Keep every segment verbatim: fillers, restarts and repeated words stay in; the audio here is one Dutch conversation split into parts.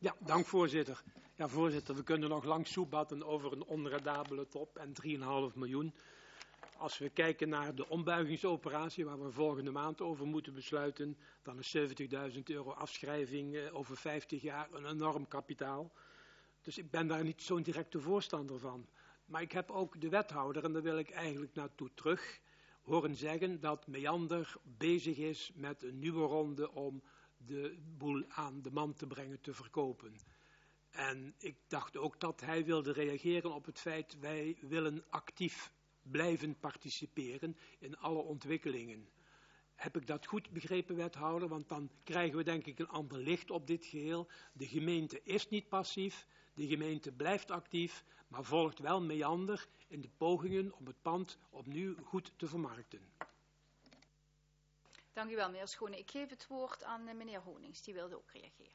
Ja, dank voorzitter. Ja, voorzitter, we kunnen nog lang soebatten over een onredabele top en drie komma vijf miljoen. Als we kijken naar de ombuigingsoperatie waar we volgende maand over moeten besluiten, dan is zeventigduizend euro afschrijving eh, over vijftig jaar een enorm kapitaal. Dus ik ben daar niet zo'n directe voorstander van. Maar ik heb ook de wethouder, en daar wil ik eigenlijk naartoe terug, horen zeggen dat Meander bezig is met een nieuwe ronde om de boel aan de man te brengen, te verkopen. En ik dacht ook dat hij wilde reageren op het feit, wij willen actief blijven participeren in alle ontwikkelingen. Heb ik dat goed begrepen, wethouder? Want dan krijgen we denk ik een ander licht op dit geheel. De gemeente is niet passief, de gemeente blijft actief, maar volgt wel Meander in de pogingen om het pand opnieuw goed te vermarkten. Dank u wel, meneer Schone. Ik geef het woord aan uh, meneer Honings, die wilde ook reageren.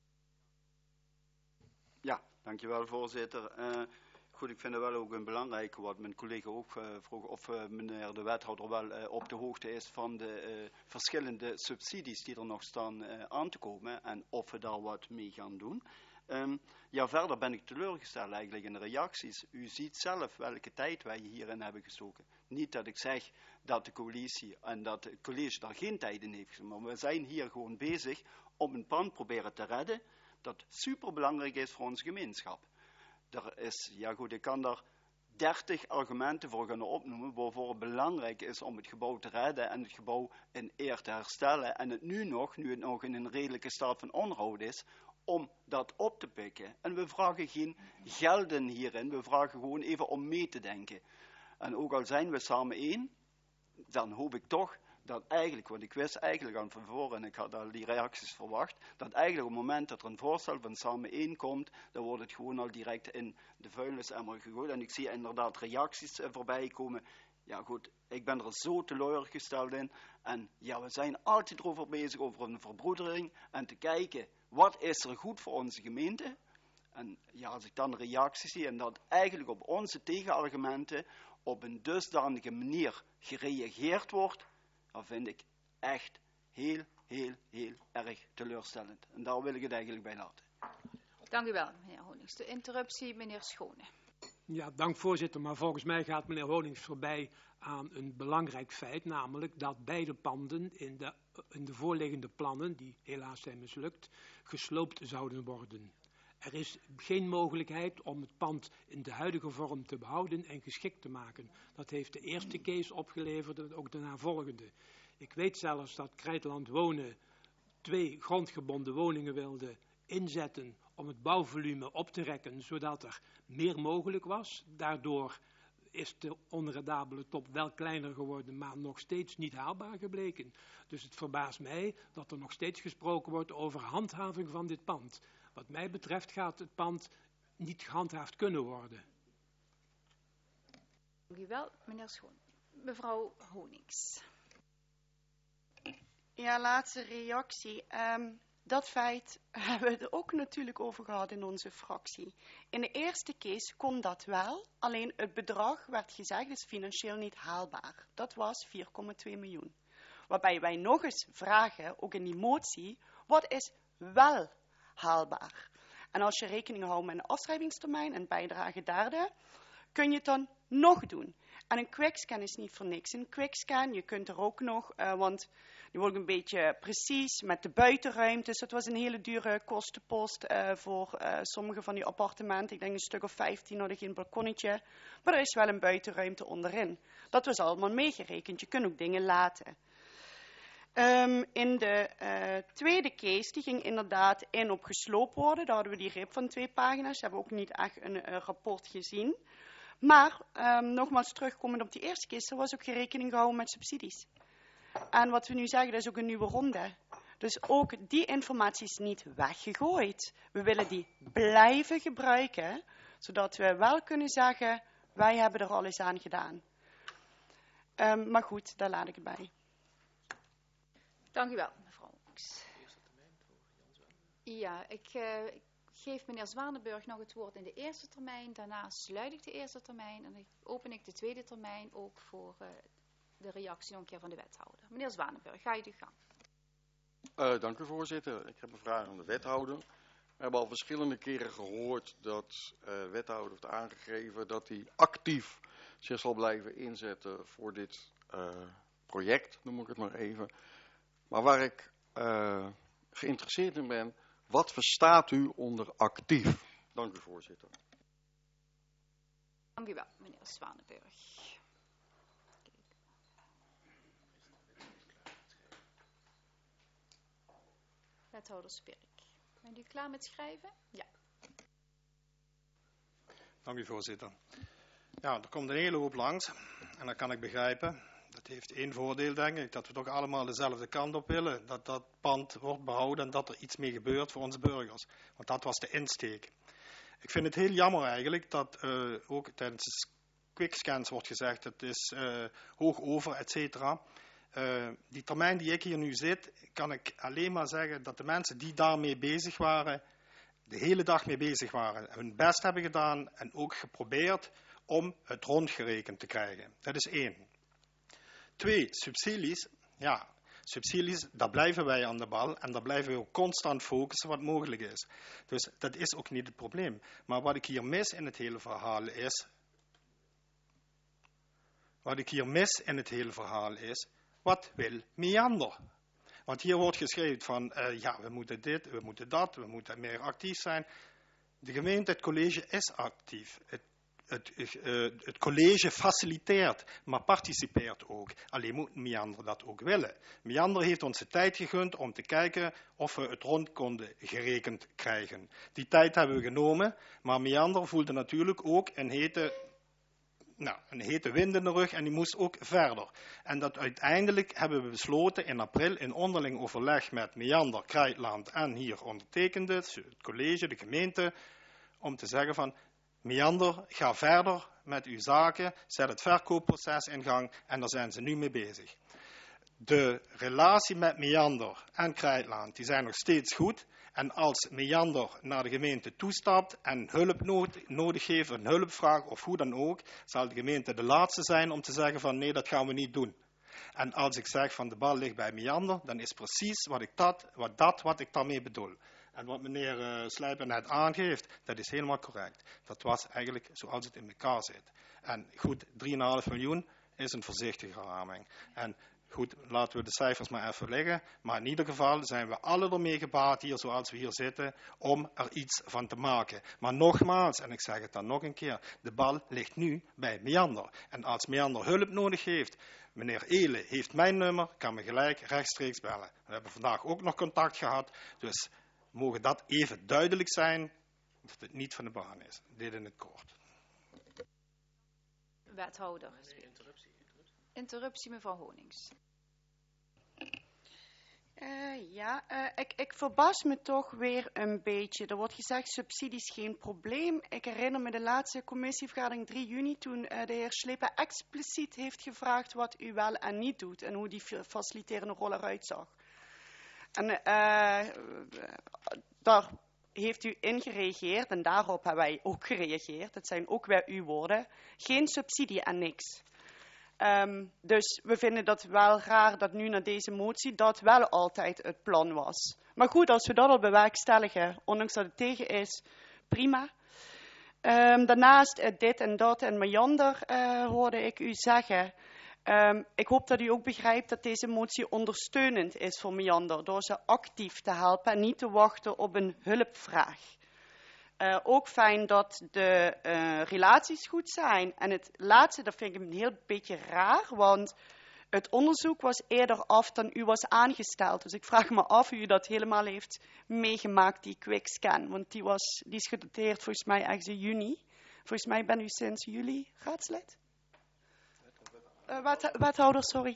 Ja, dankjewel voorzitter. Uh, goed, ik vind het wel ook een belangrijke wat mijn collega ook uh, vroeg, of uh, meneer de wethouder wel uh, op de hoogte is van de uh, verschillende subsidies die er nog staan uh, aan te komen en of we daar wat mee gaan doen. Um, ja, verder ben ik teleurgesteld eigenlijk in de reacties. U ziet zelf welke tijd wij hierin hebben gestoken. Niet dat ik zeg dat de coalitie en dat het college daar geen tijd in heeft gestoken, maar we zijn hier gewoon bezig om een pand proberen te redden dat superbelangrijk is voor onze gemeenschap. Er is, ja goed, ik kan daar dertig argumenten voor gaan opnoemen waarvoor het belangrijk is om het gebouw te redden en het gebouw in eer te herstellen en het nu nog, nu het nog in een redelijke staat van onderhoud is, om dat op te pikken. En we vragen geen gelden hierin, we vragen gewoon even om mee te denken. En ook al zijn we samen één, dan hoop ik toch dat eigenlijk, want ik wist eigenlijk aan van voren en ik had al die reacties verwacht, dat eigenlijk op het moment dat er een voorstel van samen één komt, dan wordt het gewoon al direct in de vuilnisemmer gegooid. En ik zie inderdaad reacties uh, voorbij komen. Ja goed, ik ben er zo teleurgesteld in. En ja, we zijn altijd over bezig over een verbroedering en te kijken, wat is er goed voor onze gemeente? En ja, als ik dan reacties zie en dat eigenlijk op onze tegenargumenten op een dusdanige manier gereageerd wordt, dan vind ik echt heel, heel, heel erg teleurstellend. En daar wil ik het eigenlijk bij laten. Dank u wel, meneer Honings. De interruptie, meneer Schone. Ja, dank voorzitter. Maar volgens mij gaat meneer Honings voorbij aan een belangrijk feit, namelijk dat beide panden in de, in de voorliggende plannen, die helaas zijn mislukt, gesloopt zouden worden. Er is geen mogelijkheid om het pand in de huidige vorm te behouden en geschikt te maken. Dat heeft de eerste case opgeleverd en ook de navolgende. Ik weet zelfs dat Krijtland Wonen twee grondgebonden woningen wilde inzetten om het bouwvolume op te rekken, zodat er meer mogelijk was. Daardoor is de onredabele top wel kleiner geworden, maar nog steeds niet haalbaar gebleken. Dus het verbaast mij dat er nog steeds gesproken wordt over handhaving van dit pand. Wat mij betreft gaat het pand niet gehandhaafd kunnen worden. Dank u wel, meneer Schoon. Mevrouw Honings. Ja, laatste reactie. Um, dat feit hebben we er ook natuurlijk over gehad in onze fractie. In de eerste case kon dat wel, alleen het bedrag werd gezegd is financieel niet haalbaar. Dat was vier komma twee miljoen. Waarbij wij nog eens vragen, ook in die motie, wat is wel haalbaar? En als je rekening houdt met een afschrijvingstermijn en bijdrage derde, kun je het dan nog doen. En een quickscan is niet voor niks. Een quickscan, je kunt er ook nog, uh, want die wordt een beetje precies met de buitenruimtes. Dat was een hele dure kostenpost uh, voor uh, sommige van die appartementen. Ik denk een stuk of vijftien hadden geen balkonnetje. Maar er is wel een buitenruimte onderin. Dat was allemaal meegerekend. Je kunt ook dingen laten. Um, in de uh, tweede case, die ging inderdaad in op gesloopt worden. Daar hadden we die rip van twee pagina's. We hebben ook niet echt een uh, rapport gezien. Maar, um, nogmaals terugkomend op die eerste case, er was ook geen rekening gehouden met subsidies. En wat we nu zeggen, dat is ook een nieuwe ronde. Dus ook die informatie is niet weggegooid. We willen die blijven gebruiken, zodat we wel kunnen zeggen, wij hebben er alles aan gedaan. Um, maar goed, daar laat ik het bij. Dank u wel, mevrouw Honings. Ja, ik, uh, ik geef meneer Zwanenburg nog het woord in de eerste termijn. Daarna sluit ik de eerste termijn en dan open ik de tweede termijn ook voor uh, de reactie nog een keer van de wethouder. Meneer Zwanenburg, ga je de gang. Uh, dank u voorzitter. Ik heb een vraag aan de wethouder. We hebben al verschillende keren gehoord dat uh, wethouder heeft aangegeven dat hij actief zich zal blijven inzetten voor dit uh, project, noem ik het maar even. Maar waar ik uh, geïnteresseerd in ben, wat verstaat u onder actief? Dank u, voorzitter. Dank u wel, meneer Zwanenburg. Wethouder Spirk. Bent u klaar met schrijven? Ja. Dank u, voorzitter. Ja, er komt een hele hoop langs. En dat kan ik begrijpen. Dat heeft één voordeel, denk ik. Dat we toch allemaal dezelfde kant op willen. Dat dat pand wordt behouden en dat er iets mee gebeurt voor onze burgers. Want dat was de insteek. Ik vind het heel jammer eigenlijk dat uh, ook tijdens de quickscans wordt gezegd. Het is uh, hoog over, et cetera. Uh, die termijn die ik hier nu zit, kan ik alleen maar zeggen dat de mensen die daarmee bezig waren, de hele dag mee bezig waren, hun best hebben gedaan en ook geprobeerd om het rondgerekend te krijgen. Dat is één. Twee, subsidies. Ja, subsidies, daar blijven wij aan de bal en daar blijven we ook constant focussen wat mogelijk is. Dus dat is ook niet het probleem. Maar wat ik hier mis in het hele verhaal is, wat ik hier mis in het hele verhaal is, wat wil Meander? Want hier wordt geschreven van, uh, ja, we moeten dit, we moeten dat, we moeten meer actief zijn. De gemeente, het college is actief. Het, het, uh, het college faciliteert, maar participeert ook. Alleen moet Meander dat ook willen. Meander heeft ons de tijd gegund om te kijken of we het rond konden gerekend krijgen. Die tijd hebben we genomen, maar Meander voelde natuurlijk ook een hete... Nou, een hete wind in de rug en die moest ook verder. En dat uiteindelijk hebben we besloten in april in onderling overleg met Meander, Krijtland en hier ondertekende, het college, de gemeente, om te zeggen van Meander, ga verder met uw zaken, zet het verkoopproces in gang en daar zijn ze nu mee bezig. De relatie met Meander en Krijtland, die zijn nog steeds goed. En als Meander naar de gemeente toestapt en hulp nood, nodig heeft, een hulpvraag of hoe dan ook, zal de gemeente de laatste zijn om te zeggen van nee, dat gaan we niet doen. En als ik zeg van de bal ligt bij Meander, dan is precies wat ik dat, wat, dat, wat ik daarmee bedoel. En wat meneer uh, Slijper net aangeeft, dat is helemaal correct. Dat was eigenlijk zoals het in elkaar zit. En goed, drie komma vijf miljoen is een voorzichtige raming. En goed, laten we de cijfers maar even liggen. Maar in ieder geval zijn we alle ermee gebaat hier, zoals we hier zitten, om er iets van te maken. Maar nogmaals, en ik zeg het dan nog een keer, de bal ligt nu bij Meander. En als Meander hulp nodig heeft, meneer Ehle heeft mijn nummer, kan me gelijk rechtstreeks bellen. We hebben vandaag ook nog contact gehad, dus mogen dat even duidelijk zijn, dat het niet van de baan is. Dit in het kort. Wethouder. Interruptie, mevrouw Honings. Uh, ja, uh, ik, ik verbaas me toch weer een beetje. Er wordt gezegd, subsidies geen probleem. Ik herinner me de laatste commissievergadering drie juni, toen uh, de heer Sleper expliciet heeft gevraagd wat u wel en niet doet en hoe die faciliterende rol eruit zag. En uh, daar heeft u in gereageerd en daarop hebben wij ook gereageerd. Dat zijn ook weer uw woorden. Geen subsidie en niks. Um, dus we vinden dat wel raar dat nu na deze motie dat wel altijd het plan was. Maar goed, als we dat al bewerkstelligen, ondanks dat het tegen is, prima. Um, daarnaast uh, dit en dat en Meander uh, hoorde ik u zeggen. Um, ik hoop dat u ook begrijpt dat deze motie ondersteunend is voor Meander, door ze actief te helpen en niet te wachten op een hulpvraag. Uh, ook fijn dat de uh, relaties goed zijn. En het laatste, dat vind ik een heel beetje raar, want het onderzoek was eerder af dan u was aangesteld. Dus ik vraag me af of u dat helemaal heeft meegemaakt, die quickscan. Want die, was, die is gedateerd volgens mij ergens in juni. Volgens mij ben u sinds juli raadslid. Uh, wet, wethouder, sorry.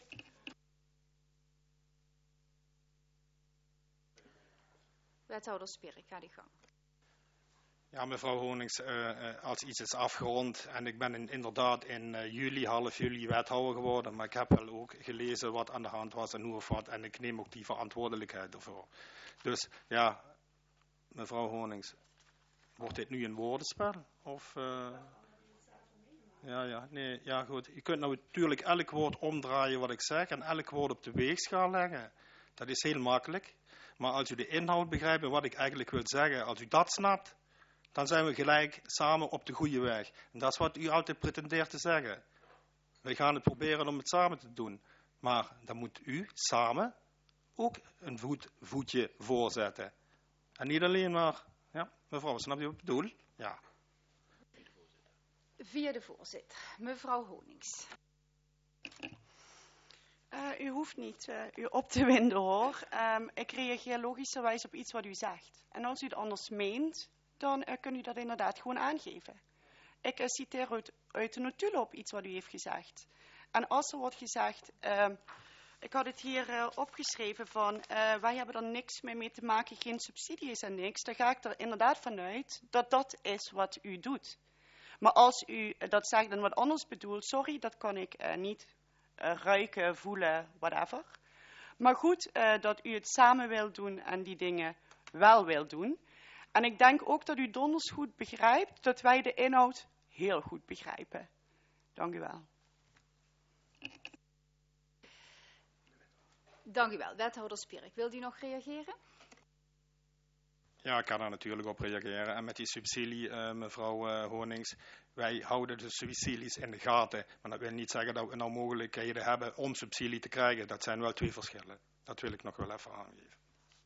Wethouder Spirk, ga die gang. Ja, mevrouw Honings, uh, als iets is afgerond en ik ben in, inderdaad in uh, juli, half juli wethouder geworden, maar ik heb wel ook gelezen wat aan de hand was en hoe of wat en ik neem ook die verantwoordelijkheid ervoor. Dus ja, mevrouw Honings, wordt dit nu een woordenspel? Of, uh... ja, ja, nee, ja goed. Je kunt nou natuurlijk elk woord omdraaien wat ik zeg en elk woord op de weegschaal leggen. Dat is heel makkelijk. Maar als u de inhoud begrijpt en wat ik eigenlijk wil zeggen, als u dat snapt, dan zijn we gelijk samen op de goede weg. En dat is wat u altijd pretendeert te zeggen. We gaan het proberen om het samen te doen. Maar dan moet u samen ook een voet, voetje voorzetten. En niet alleen maar, ja, mevrouw, snap je wat ik bedoel? Ja. Via de voorzitter, mevrouw Honings. Uh, u hoeft niet uh, u op te winden, hoor. Um, ik reageer logischerwijs op iets wat u zegt. En als u het anders meent, dan uh, kunt u dat inderdaad gewoon aangeven. Ik uh, citeer uit, uit de notulen op iets wat u heeft gezegd. En als er wordt gezegd, uh, ik had het hier uh, opgeschreven van, uh, wij hebben er niks mee, mee te maken, geen subsidies en niks. Dan ga ik er inderdaad vanuit dat dat is wat u doet. Maar als u uh, dat zegt en wat anders bedoelt, sorry, dat kan ik uh, niet uh, ruiken, voelen, whatever. Maar goed, uh, dat u het samen wil doen en die dingen wel wil doen. En ik denk ook dat u donders goed begrijpt dat wij de inhoud heel goed begrijpen. Dank u wel. Dank u wel. Wethouder Spierik, wilt u nog reageren? Ja, ik kan daar natuurlijk op reageren. En met die subsidie, uh, mevrouw uh, Honings, wij houden de subsidies in de gaten. Maar dat wil niet zeggen dat we nou mogelijkheden hebben om subsidie te krijgen. Dat zijn wel twee verschillen. Dat wil ik nog wel even aangeven.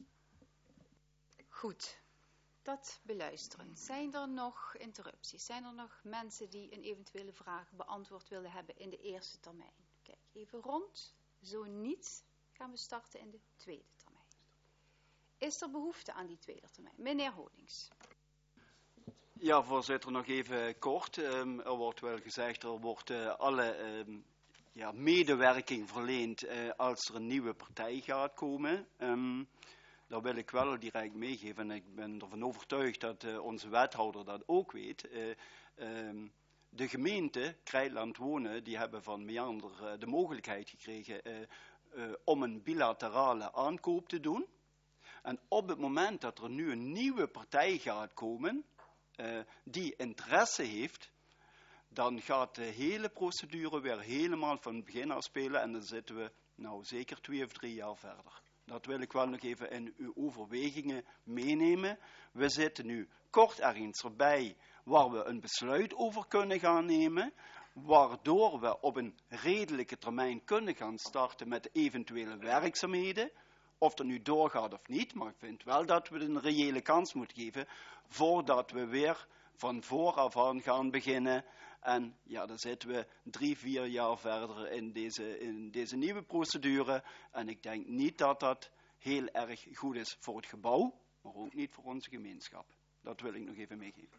Goed. Dat beluisteren. Zijn er nog interrupties? Zijn er nog mensen die een eventuele vraag beantwoord willen hebben in de eerste termijn? Kijk, even rond. Zo niet, gaan we starten in de tweede termijn. Is er behoefte aan die tweede termijn? Meneer Honings. Ja, voorzitter, nog even kort. Um, er wordt wel gezegd, er wordt uh, alle um, ja, medewerking verleend uh, als er een nieuwe partij gaat komen. Um, Daar wil ik wel direct meegeven en ik ben ervan overtuigd dat uh, onze wethouder dat ook weet. Uh, um, de gemeente Krijtland Wonen, die hebben van Meander uh, de mogelijkheid gekregen uh, uh, om een bilaterale aankoop te doen. En op het moment dat er nu een nieuwe partij gaat komen, uh, die interesse heeft, dan gaat de hele procedure weer helemaal van het begin af spelen en dan zitten we nou zeker twee of drie jaar verder. Dat wil ik wel nog even in uw overwegingen meenemen. We zitten nu kort ergens erbij waar we een besluit over kunnen gaan nemen, waardoor we op een redelijke termijn kunnen gaan starten met de eventuele werkzaamheden. Of dat nu doorgaat of niet, maar ik vind wel dat we een reële kans moeten geven voordat we weer van vooraf aan gaan beginnen. En ja, dan zitten we drie, vier jaar verder in deze, in deze nieuwe procedure. En ik denk niet dat dat heel erg goed is voor het gebouw, maar ook niet voor onze gemeenschap. Dat wil ik nog even meegeven.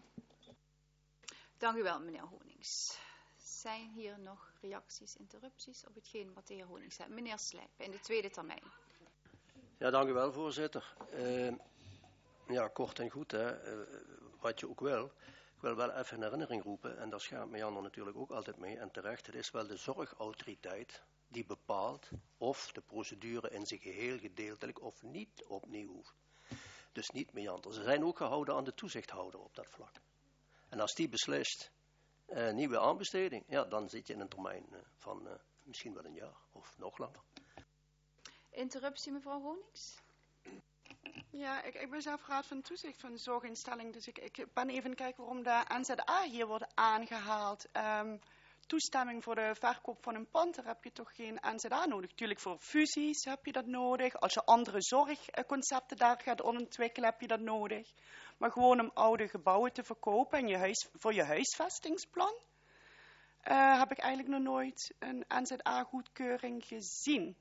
Dank u wel, meneer Honings. Zijn hier nog reacties, interrupties op hetgeen wat de heer Honings zei? Meneer Slijpen, in de tweede termijn. Ja, dank u wel, voorzitter. Uh, ja, kort en goed, hè. Uh, wat je ook wil. Ik wil wel even in herinnering roepen, en daar schaamt Meander natuurlijk ook altijd mee, en terecht, het is wel de zorgautoriteit die bepaalt of de procedure in zijn geheel gedeeltelijk of niet opnieuw hoeft. Dus niet Meander. Ze zijn ook gehouden aan de toezichthouder op dat vlak. En als die beslist uh, nieuwe aanbesteding, ja, dan zit je in een termijn uh, van uh, misschien wel een jaar of nog langer. Interruptie, mevrouw Honings? Ja, ik, ik ben zelf raad van toezicht van de zorginstelling, dus ik, ik ben even kijken waarom de N Z A hier wordt aangehaald. Um, toestemming voor de verkoop van een pand, daar heb je toch geen N Z A nodig. Tuurlijk voor fusies heb je dat nodig. Als je andere zorgconcepten daar gaat ontwikkelen, heb je dat nodig. Maar gewoon om oude gebouwen te verkopen en je huis, voor je huisvestingsplan, uh, heb ik eigenlijk nog nooit een N Z A-goedkeuring gezien.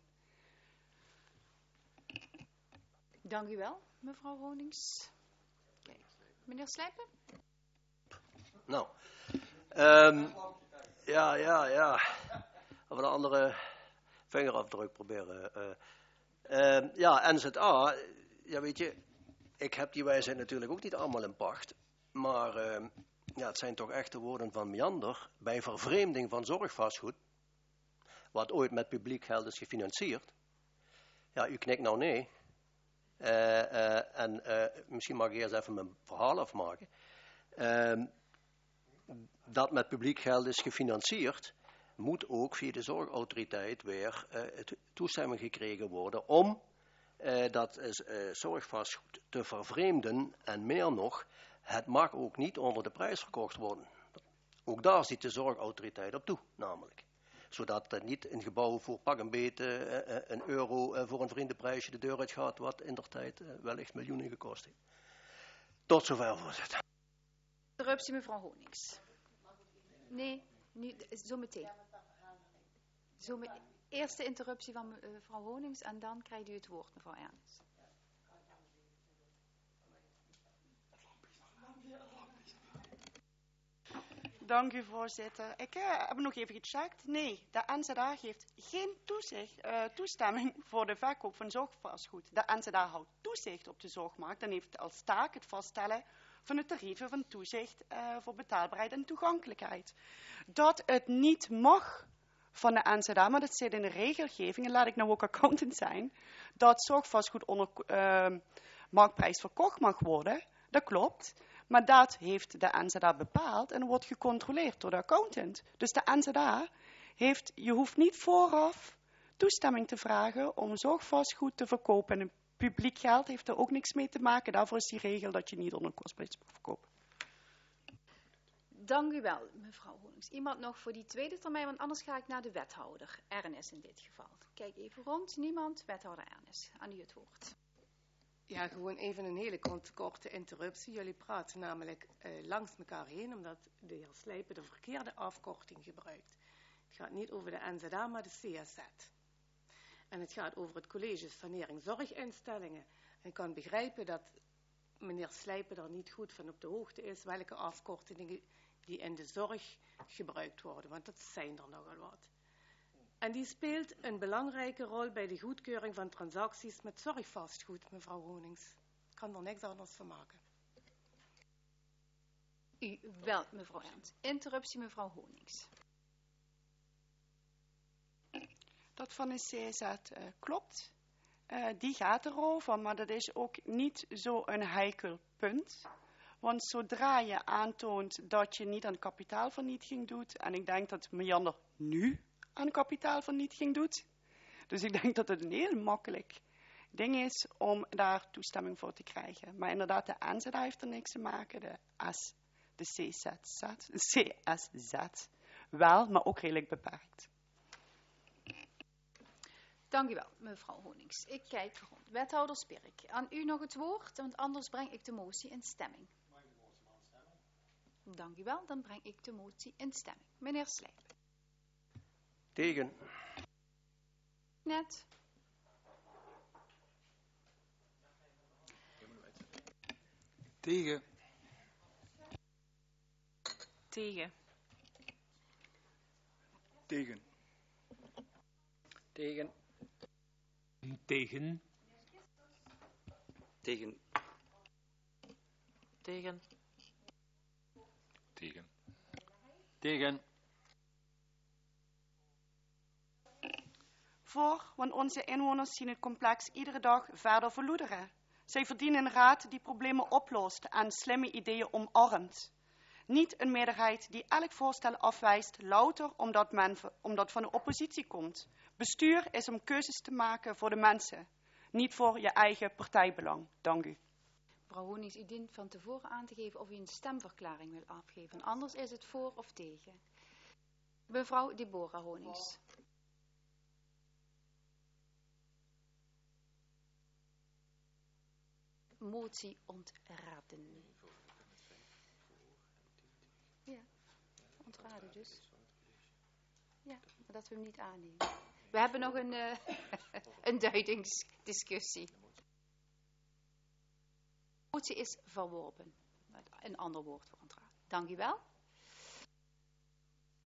Dank u wel, mevrouw Honings. Kijk, meneer Slijpen? Nou, um, ja, ja, ja. Of een andere vingerafdruk proberen. Uh, uh, ja, N Z A, ja weet je, ik heb die wijsheid natuurlijk ook niet allemaal in pacht. Maar uh, ja, het zijn toch echt de woorden van Meander. Bij vervreemding van zorgvastgoed, wat ooit met publiek geld is gefinancierd. Ja, u knikt nou nee. Uh, uh, en uh, misschien mag ik eerst even mijn verhaal afmaken. Uh, dat met publiek geld is gefinancierd, moet ook via de zorgautoriteit weer uh, toestemming gekregen worden om uh, dat is uh, zorgvastgoed te vervreemden en meer nog, het mag ook niet onder de prijs verkocht worden. Ook daar ziet de zorgautoriteit op toe, namelijk. Zodat uh, niet een gebouw voor pak een beet uh, uh, een euro uh, voor een vriendenprijsje de deur uit gaat, wat in der tijd uh, wellicht miljoenen gekost heeft. Tot zover, voorzitter. Interruptie, mevrouw Honings. Nee, nu, zo meteen. Zo me, eerste interruptie van mevrouw Honings en dan krijgt u het woord, mevrouw Ernst. Dank u, voorzitter. Ik uh, heb nog even gecheckt. Nee, de N Z A geeft geen toezicht, uh, toestemming voor de verkoop van zorgvastgoed. De N Z A houdt toezicht op de zorgmarkt en heeft als taak het vaststellen van de tarieven van toezicht uh, voor betaalbaarheid en toegankelijkheid. Dat het niet mag van de N Z A, maar dat zit in de regelgeving, en laat ik nou ook accountant zijn, dat zorgvastgoed onder uh, marktprijs verkocht mag worden, dat klopt. Maar dat heeft de N Z A bepaald en wordt gecontroleerd door de accountant. Dus de N Z A heeft, je hoeft niet vooraf toestemming te vragen om zorgvastgoed te verkopen. En publiek geld heeft er ook niks mee te maken. Daarvoor is die regel dat je niet onder kostprijs mag verkopen. Dank u wel, mevrouw Honings. Iemand nog voor die tweede termijn, want anders ga ik naar de wethouder. Ernest in dit geval. Kijk even rond. Niemand? Wethouder Ernest. Aan u het woord. Ja, gewoon even een hele kort, korte interruptie. Jullie praten namelijk uh, langs elkaar heen, omdat de heer Slijpen de verkeerde afkorting gebruikt. Het gaat niet over de N Z A, maar de C S Z. En het gaat over het College Sanering Zorginstellingen. En ik kan begrijpen dat meneer Slijpen er niet goed van op de hoogte is welke afkortingen die in de zorg gebruikt worden, want dat zijn er nogal wat. En die speelt een belangrijke rol bij de goedkeuring van transacties met zorgvastgoed, mevrouw Honings. Ik kan er niks anders van maken. U wel, mevrouw Ernst. Interruptie, mevrouw Honings. Dat van de C S Z uh, klopt. Uh, die gaat erover, maar dat is ook niet zo'n heikel punt. Want zodra je aantoont dat je niet aan kapitaalvernietiging doet, en ik denk dat Marianne nu aan kapitaalvernietiging doet. Dus ik denk dat het een heel makkelijk ding is om daar toestemming voor te krijgen. Maar inderdaad, de N Z A heeft er niks te maken. De, S, de C S Z, C S Z wel, maar ook redelijk beperkt. Dank u wel, mevrouw Honings. Ik kijk rond. Wethouder Spirk, aan u nog het woord, want anders breng ik de motie in stemming. Dank u wel, dan breng ik de motie in stemming. Meneer Slijpen. Tegen. Net. Tegen. Tegen. Tegen. Tegen. Tegen. Tegen. Tegen. Tegen. Tegen. Voor, want onze inwoners zien het complex iedere dag verder verloederen. Zij verdienen een raad die problemen oplost en slimme ideeën omarmt. Niet een meerderheid die elk voorstel afwijst, louter omdat, men, omdat van de oppositie komt. Bestuur is om keuzes te maken voor de mensen, niet voor je eigen partijbelang. Dank u. Mevrouw Honings, u dient van tevoren aan te geven of u een stemverklaring wil afgeven. Anders is het voor of tegen. Mevrouw Deborah Honings. Motie ontraden. Ja, ontraden dus. Ja, maar dat we hem niet aannemen. We hebben nog een, uh, een duidingsdiscussie. De motie is verworpen. Een ander woord voor ontraden. Dank u wel.